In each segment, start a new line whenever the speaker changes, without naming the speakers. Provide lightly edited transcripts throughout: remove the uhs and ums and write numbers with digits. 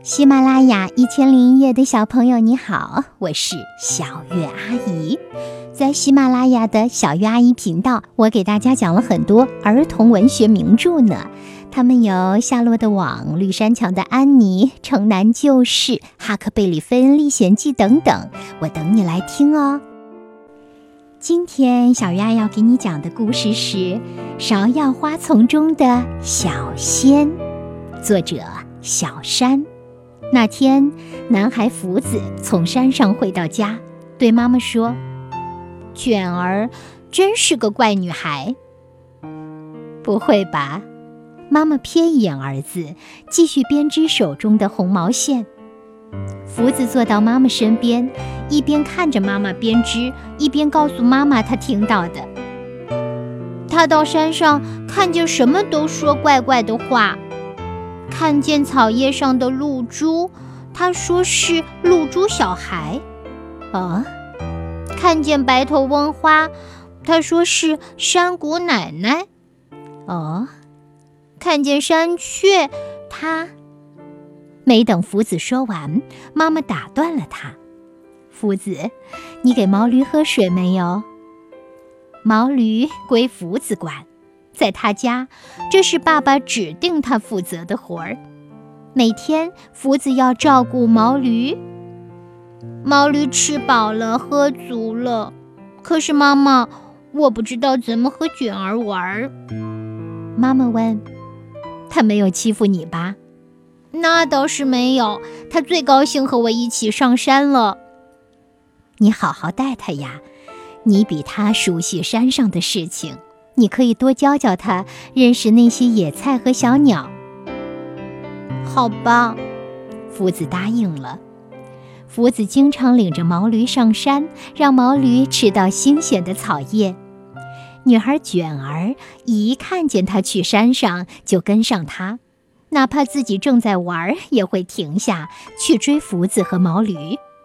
喜马拉雅1001夜的小朋友你好，我是小月阿姨。在喜马拉雅的小月阿姨频道，我给大家讲了很多儿童文学名著呢，他们有《夏洛的网》、绿山墙的安妮、城南旧事、哈克贝里费恩历险记等等，我等你来听哦。今天小月阿姨要给你讲的故事是《芍药花丛中的小仙》，作者小山。那天，男孩福子从山上回到家，对妈妈说：“卷儿真是个怪女孩。”不会吧？妈妈瞥一眼儿子，继续编织手中的红毛线。福子坐到妈妈身边，一边看着妈妈编织，一边告诉妈妈他听到的。他到山上看见什么都说怪怪的话。看见草叶上的露珠，他说是露珠小孩。看见白头翁花，他说是山谷奶奶。看见山雀，他……没等福子说完，妈妈打断了他。福子，你给毛驴喝水没有？毛驴归福子管。在他家，这是爸爸指定他负责的活儿。每天，福子要照顾毛驴。毛驴吃饱了，喝足了。可是妈妈，我不知道怎么和卷儿玩。妈妈问：“他没有欺负你吧？”那倒是没有，他最高兴和我一起上山了。你好好带他呀，你比他熟悉山上的事情。你可以多教教他认识那些野菜和小鸟。好吧，福子答应了。福子经常领着毛驴上山，让毛驴吃到新鲜的草叶。女孩卷儿一看见他去山上，就跟上他，哪怕自己正在玩，也会停下去追福子和毛驴。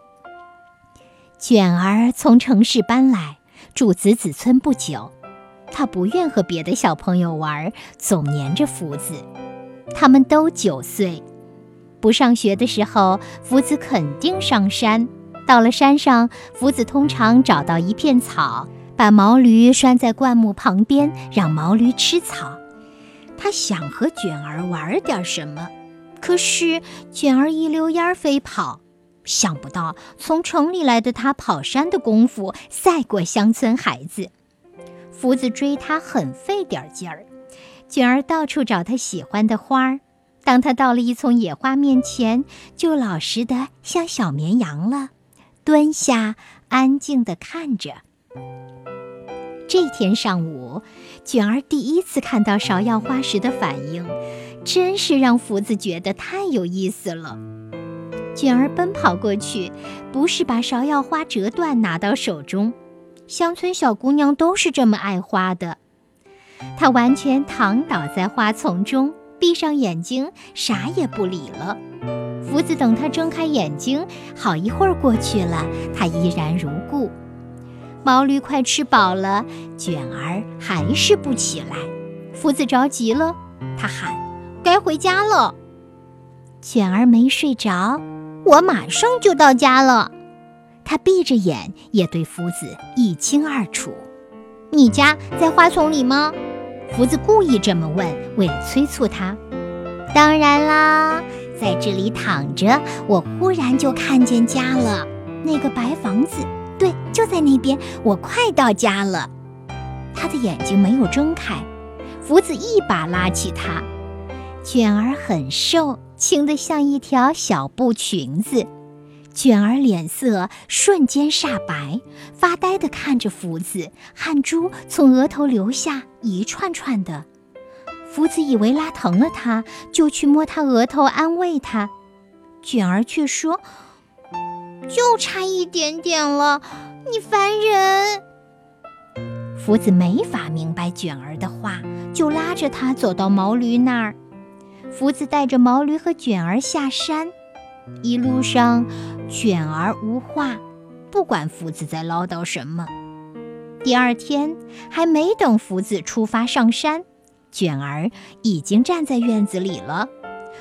卷儿从城市搬来，住子子村不久。他不愿和别的小朋友玩，总黏着福子。他们都9岁。不上学的时候，福子肯定上山。到了山上，福子通常找到一片草，把毛驴拴在灌木旁边，让毛驴吃草。他想和卷儿玩点什么，可是卷儿一溜烟飞跑。想不到从城里来的他跑山的功夫赛过乡村孩子。福子追他很费点劲儿，卷儿到处找他喜欢的花儿。当他到了一丛野花面前，就老实的像小绵羊了，蹲下安静地看着。这天上午，卷儿第一次看到芍药花时的反应，真是让福子觉得太有意思了。卷儿奔跑过去，不是把芍药花折断拿到手中，乡村小姑娘都是这么爱花的。她完全躺倒在花丛中，闭上眼睛，啥也不理了。福子等她睁开眼睛，好一会儿过去了，她依然如故。毛驴快吃饱了，卷儿还是不起来。福子着急了，她喊：“该回家了。”卷儿没睡着，我马上就到家了。他闭着眼，也对福子一清二楚。你家在花丛里吗？福子故意这么问，为了催促他。当然啦，在这里躺着，我忽然就看见家了。那个白房子，对，就在那边，我快到家了。他的眼睛没有睁开，福子一把拉起他。卷儿很瘦，轻得像一条小布裙子。卷儿脸色瞬间煞白，发呆地看着福子，汗珠从额头流下一串串的。福子以为拉疼了他，就去摸他额头安慰他。卷儿却说：“就差一点点了，你烦人。”福子没法明白卷儿的话，就拉着他走到毛驴那儿。福子带着毛驴和卷儿下山，一路上卷儿无话，不管福子在唠叨什么。第二天还没等福子出发上山，卷儿已经站在院子里了。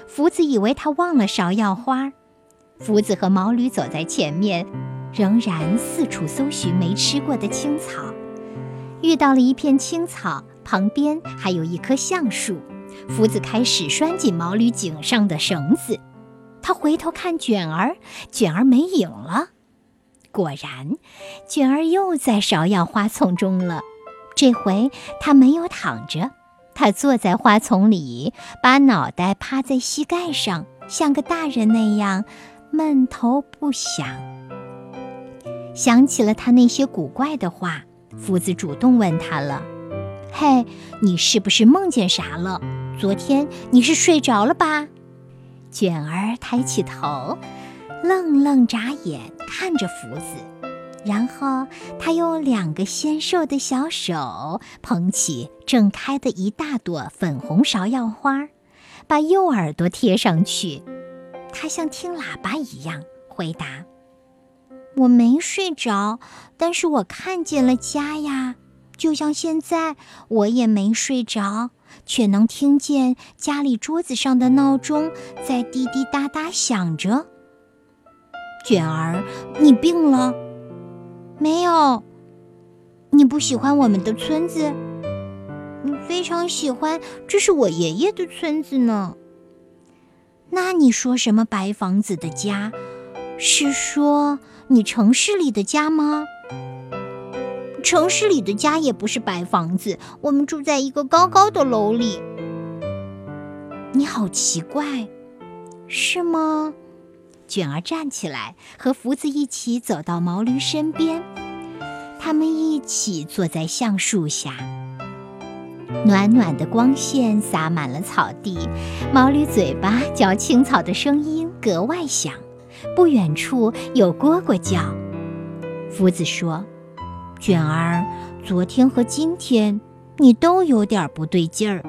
福子以为他忘了芍药花。福子和毛驴走在前面，仍然四处搜寻没吃过的青草。遇到了一片青草，旁边还有一棵橡树。福子开始拴紧毛驴颈上的绳子。他回头看卷儿，卷儿没影了。果然，卷儿又在芍药花丛中了。这回他没有躺着，他坐在花丛里，把脑袋趴在膝盖上，像个大人那样闷头不响。想起了他那些古怪的话，福子主动问他了：“嘿，你是不是梦见啥了？昨天你是睡着了吧？”卷儿抬起头，愣愣眨眼看着福子，然后他用2个纤瘦的小手捧起正开的一大朵粉红芍药花，把右耳朵贴上去。他像听喇叭一样回答：“我没睡着，但是我看见了家呀，就像现在我也没睡着，却能听见家里桌子上的闹钟在滴滴答答响着。”“卷儿，你病了？”“没有。”“你不喜欢我们的村子？”“非常喜欢，这是我爷爷的村子呢。”“那你说什么白房子的家？是说你城市里的家吗？”“城市里的家也不是白房子，我们住在一个高高的楼里。”“你好奇怪，是吗？”卷儿站起来，和福子一起走到毛驴身边。他们一起坐在橡树下，暖暖的光线洒满了草地，毛驴嘴巴嚼青草的声音格外响。不远处有蝈蝈叫。福子说：“卷儿，昨天和今天你都有点不对劲儿，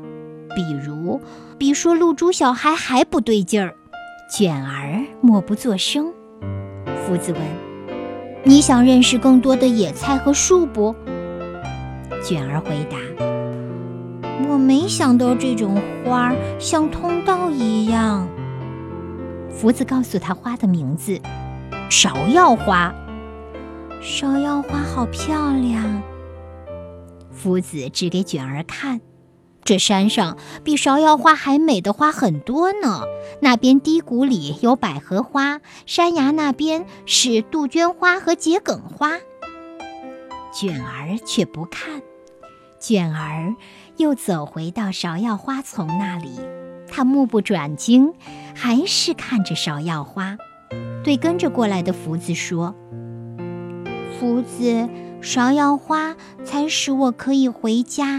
比说露珠小孩还不对劲儿。”卷儿默不作声。福子问：“你想认识更多的野菜和树不？”卷儿回答：“我没想到这种花像通道一样。”福子告诉他花的名字：“芍药花。”“芍药花好漂亮。”福子指给卷儿看：“这山上比芍药花还美的花很多呢，那边低谷里有百合花，山崖那边是杜鹃花和桔梗花。”卷儿却不看。卷儿又走回到芍药花丛那里，他目不转睛，还是看着芍药花，对跟着过来的福子说：“福子，芍药花才使我可以回家。”“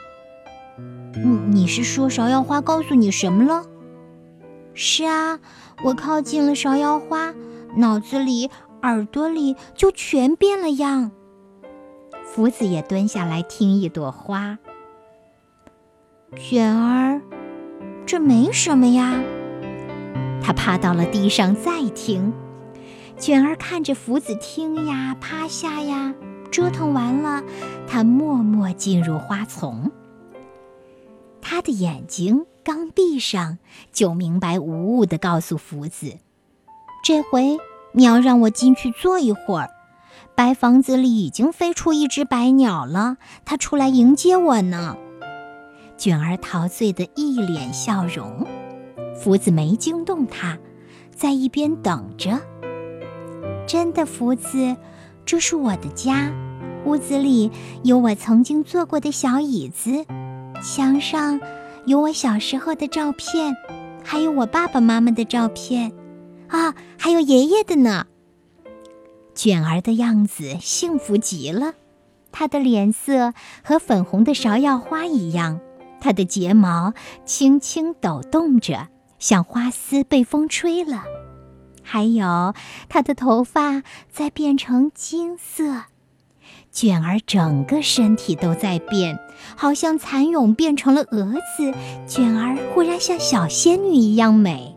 你是说芍药花告诉你什么了？”“是啊，我靠近了芍药花，脑子里、耳朵里就全变了样。”福子也蹲下来听一朵花。“卷儿，这没什么呀。”他趴到了地上再听。卷儿看着福子听呀趴下呀，折腾完了，他默默进入花丛。他的眼睛刚闭上，就明白无误地告诉福子：“这回你要让我进去坐一会儿。白房子里已经飞出一只白鸟了，它出来迎接我呢。”卷儿陶醉的一脸笑容。福子没惊动他，在一边等着。“真的，福子，这是我的家，屋子里有我曾经坐过的小椅子，墙上有我小时候的照片，还有我爸爸妈妈的照片，还有爷爷的呢。”卷儿的样子幸福极了，她的脸色和粉红的芍药花一样，她的睫毛轻轻抖动着，像花丝被风吹了，还有她的头发在变成金色。卷儿整个身体都在变，好像蚕蛹变成了蛾子，卷儿忽然像小仙女一样美。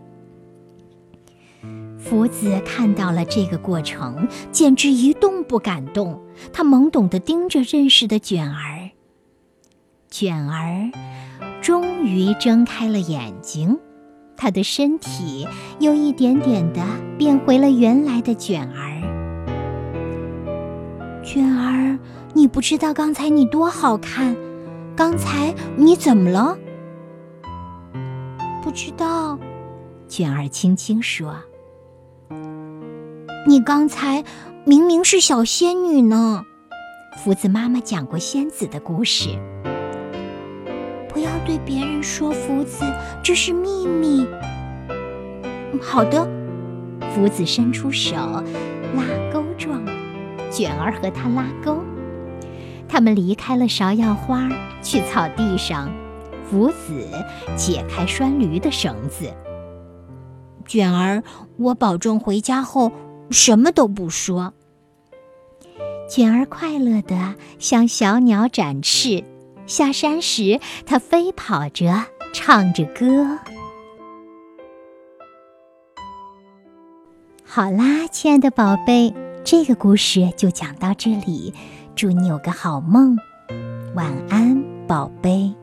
福子看到了这个过程，简直一动不敢动。他懵懂地盯着认识的卷儿。卷儿终于睁开了眼睛， 他的身体又一点点地变回了原来的卷儿。卷儿，你不知道刚才你多好看，刚才你怎么了？不知道，卷儿轻轻说。你刚才明明是小仙女呢。福子妈妈讲过仙子的故事。不要对别人说，福子，这是秘密。好的。福子伸出手，拉钩状，卷儿和他拉钩。他们离开了芍药花，去草地上。福子解开拴驴的绳子。卷儿，我保证回家后什么都不说。卷儿快乐地像小鸟展翅，下山时它飞跑着，唱着歌。好啦，亲爱的宝贝，这个故事就讲到这里，祝你有个好梦，晚安，宝贝。